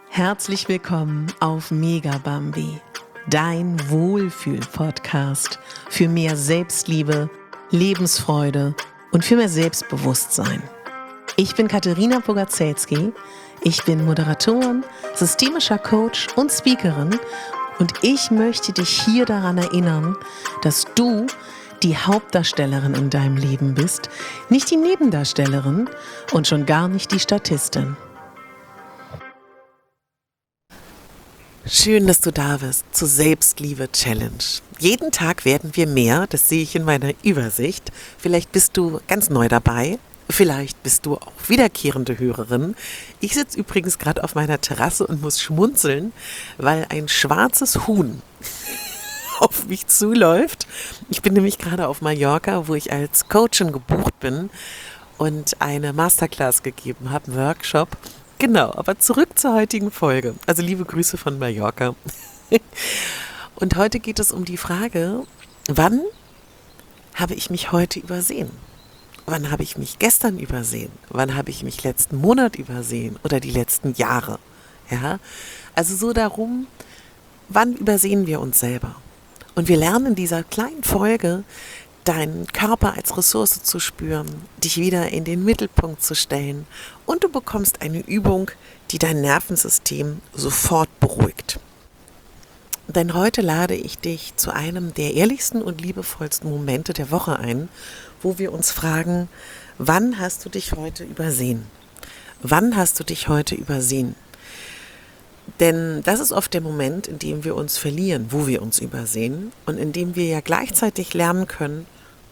Herzlich willkommen auf Megabambi, dein Wohlfühl-Podcast für mehr Selbstliebe, Lebensfreude und für mehr Selbstbewusstsein. Ich bin Katharina Bogaczewski, ich bin Moderatorin, systemischer Coach und Speakerin und ich möchte dich hier daran erinnern, dass du die Hauptdarstellerin in deinem Leben bist, nicht die Nebendarstellerin und schon gar nicht die Statistin. Schön, dass du da bist zur Selbstliebe-Challenge. Jeden Tag werden wir mehr, das sehe ich in meiner Übersicht. Vielleicht bist du ganz neu dabei, vielleicht bist du auch wiederkehrende Hörerin. Ich sitze übrigens gerade auf meiner Terrasse und muss schmunzeln, weil ein schwarzes Huhn auf mich zuläuft. Ich bin nämlich gerade auf Mallorca, wo ich als Coachin gebucht bin und eine Masterclass gegeben habe, einen Workshop. Genau, aber zurück zur heutigen Folge. Also liebe Grüße von Mallorca. Und heute geht es um die Frage, wann habe ich mich heute übersehen? Wann habe ich mich gestern übersehen? Wann habe ich mich letzten Monat übersehen oder die letzten Jahre? Ja, also so darum, wann übersehen wir uns selber? Und wir lernen in dieser kleinen Folge, deinen Körper als Ressource zu spüren, dich wieder in den Mittelpunkt zu stellen und du bekommst eine Übung, die dein Nervensystem sofort beruhigt. Denn heute lade ich dich zu einem der ehrlichsten und liebevollsten Momente der Woche ein, wo wir uns fragen, wann hast du dich heute übersehen? Wann hast du dich heute übersehen? Denn das ist oft der Moment, in dem wir uns verlieren, wo wir uns übersehen und in dem wir ja gleichzeitig lernen können,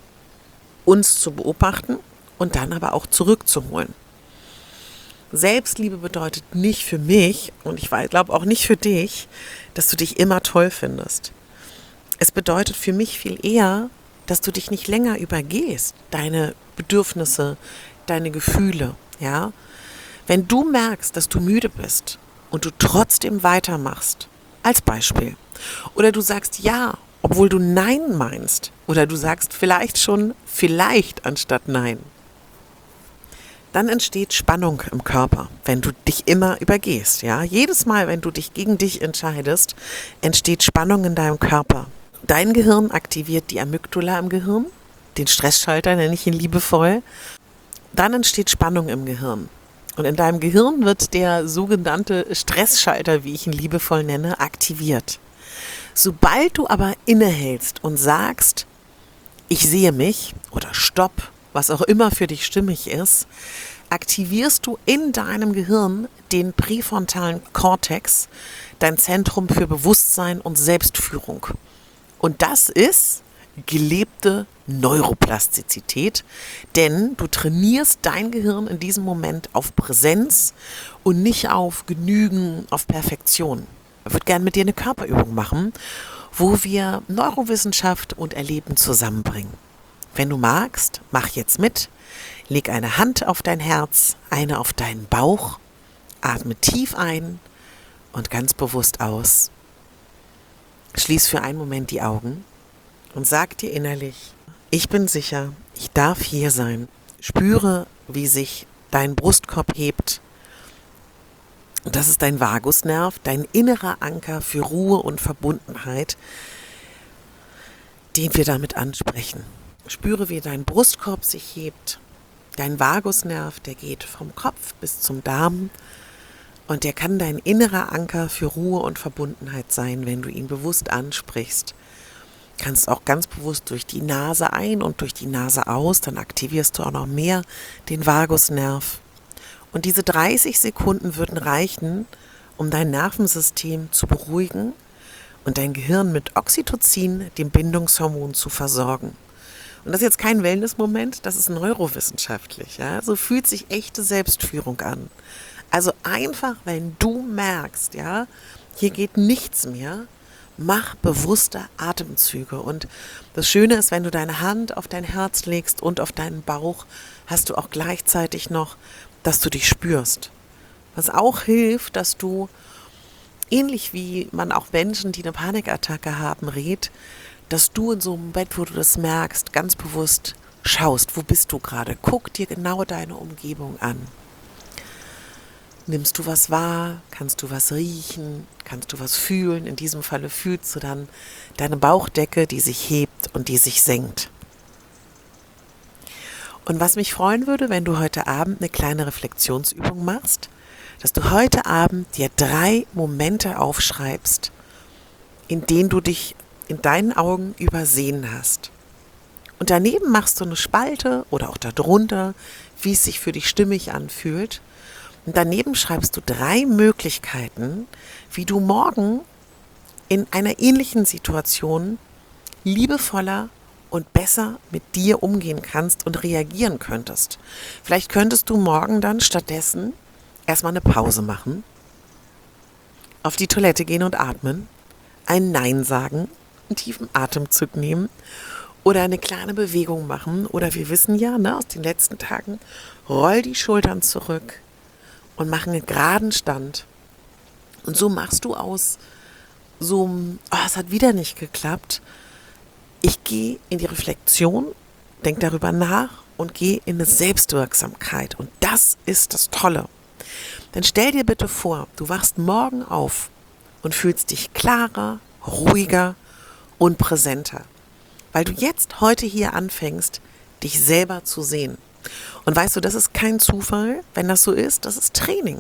uns zu beobachten und dann aber auch zurückzuholen. Selbstliebe bedeutet nicht für mich und ich glaube auch nicht für dich, dass du dich immer toll findest. Es bedeutet für mich viel eher, dass du dich nicht länger übergehst, deine Bedürfnisse, deine Gefühle. Ja? Wenn du merkst, dass du müde bist und du trotzdem weitermachst, als Beispiel, oder du sagst ja, obwohl du Nein meinst, oder du sagst vielleicht schon vielleicht anstatt Nein, dann entsteht Spannung im Körper, wenn du dich immer übergehst. Ja? Jedes Mal, wenn du dich gegen dich entscheidest, entsteht Spannung in deinem Körper. Dein Gehirn aktiviert die Amygdala im Gehirn, den Stressschalter nenne ich ihn liebevoll. Dann entsteht Spannung im Gehirn. Und in deinem Gehirn wird der sogenannte Stressschalter, wie ich ihn liebevoll nenne, aktiviert. Sobald du aber innehältst und sagst, ich sehe mich oder stopp, was auch immer für dich stimmig ist, aktivierst du in deinem Gehirn den präfrontalen Kortex, dein Zentrum für Bewusstsein und Selbstführung. Und das ist gelebte Neuroplastizität, denn du trainierst dein Gehirn in diesem Moment auf Präsenz und nicht auf Genügen, auf Perfektion. Ich würde gerne mit dir eine Körperübung machen, wo wir Neurowissenschaft und Erleben zusammenbringen. Wenn du magst, mach jetzt mit, leg eine Hand auf dein Herz, eine auf deinen Bauch, atme tief ein und ganz bewusst aus. Schließ für einen Moment die Augen und sag dir innerlich, ich bin sicher, ich darf hier sein. Spüre, wie sich dein Brustkorb hebt. Das ist dein Vagusnerv, dein innerer Anker für Ruhe und Verbundenheit, den wir damit ansprechen. Spüre, wie dein Brustkorb sich hebt. Dein Vagusnerv, der geht vom Kopf bis zum Darm und der kann dein innerer Anker für Ruhe und Verbundenheit sein, wenn du ihn bewusst ansprichst. Kannst auch ganz bewusst durch die Nase ein und durch die Nase aus, dann aktivierst du auch noch mehr den Vagusnerv. Und diese 30 Sekunden würden reichen, um dein Nervensystem zu beruhigen und dein Gehirn mit Oxytocin, dem Bindungshormon, zu versorgen. Und das ist jetzt kein Wellness-Moment, das ist neurowissenschaftlich. Ja? So fühlt sich echte Selbstführung an. Also einfach, wenn du merkst, ja, hier geht nichts mehr, mach bewusste Atemzüge. Und das Schöne ist, wenn du deine Hand auf dein Herz legst und auf deinen Bauch, hast du auch gleichzeitig noch, dass du dich spürst. Was auch hilft, dass du, ähnlich wie man auch Menschen, die eine Panikattacke haben, rät, dass du in so einem Bett, wo du das merkst, ganz bewusst schaust, wo bist du gerade. Guck dir genau deine Umgebung an. nimmst du was wahr, kannst du was riechen, kannst du was fühlen. In diesem Falle fühlst du dann deine Bauchdecke, die sich hebt und die sich senkt. Und was mich freuen würde, wenn du heute Abend eine kleine Reflexionsübung machst, dass du heute Abend dir 3 Momente aufschreibst, in denen du dich in deinen Augen übersehen hast. Und daneben machst du eine Spalte oder auch darunter, wie es sich für dich stimmig anfühlt. Und daneben schreibst du 3 Möglichkeiten, wie du morgen in einer ähnlichen Situation liebevoller und besser mit dir umgehen kannst und reagieren könntest. Vielleicht könntest du morgen dann stattdessen erstmal eine Pause machen, auf die Toilette gehen und atmen, ein Nein sagen, einen tiefen Atemzug nehmen oder eine kleine Bewegung machen. Oder wir wissen ja, aus den letzten Tagen, roll die Schultern zurück und mach einen geraden Stand. Und so machst du aus so, es hat wieder nicht geklappt. Ich gehe in die Reflexion, denke darüber nach und gehe in eine Selbstwirksamkeit. Und das ist das Tolle. Dann stell dir bitte vor, du wachst morgen auf und fühlst dich klarer, ruhiger und präsenter. Weil du jetzt heute hier anfängst, dich selber zu sehen. Und weißt du, das ist kein Zufall, wenn das so ist, das ist Training.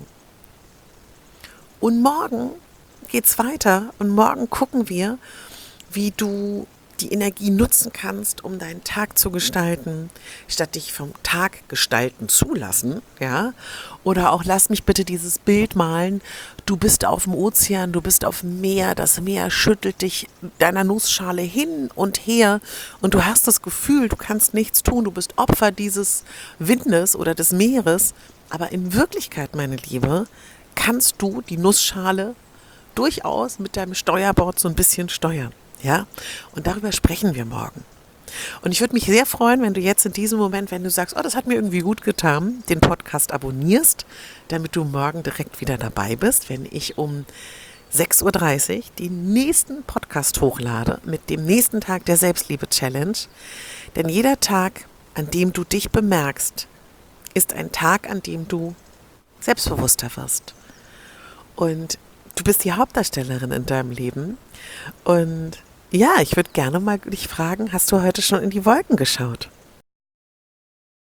Und morgen geht's weiter und morgen gucken wir, wie du die Energie nutzen kannst, um deinen Tag zu gestalten, statt dich vom Tag gestalten zu lassen, ja? Oder auch lass mich bitte dieses Bild malen, du bist auf dem Ozean, du bist auf dem Meer, das Meer schüttelt dich deiner Nussschale hin und her und du hast das Gefühl, du kannst nichts tun, du bist Opfer dieses Windes oder des Meeres, aber in Wirklichkeit, meine Liebe, kannst du die Nussschale durchaus mit deinem Steuerbord so ein bisschen steuern. Ja, und darüber sprechen wir morgen. Und ich würde mich sehr freuen, wenn du jetzt in diesem Moment, wenn du sagst, das hat mir irgendwie gut getan, den Podcast abonnierst, damit du morgen direkt wieder dabei bist, wenn ich um 6:30 Uhr den nächsten Podcast hochlade mit dem nächsten Tag der Selbstliebe-Challenge. Denn jeder Tag, an dem du dich bemerkst, ist ein Tag, an dem du selbstbewusster wirst. Und du bist die Hauptdarstellerin in deinem Leben. Und ja, ich würde gerne mal dich fragen, hast du heute schon in die Wolken geschaut?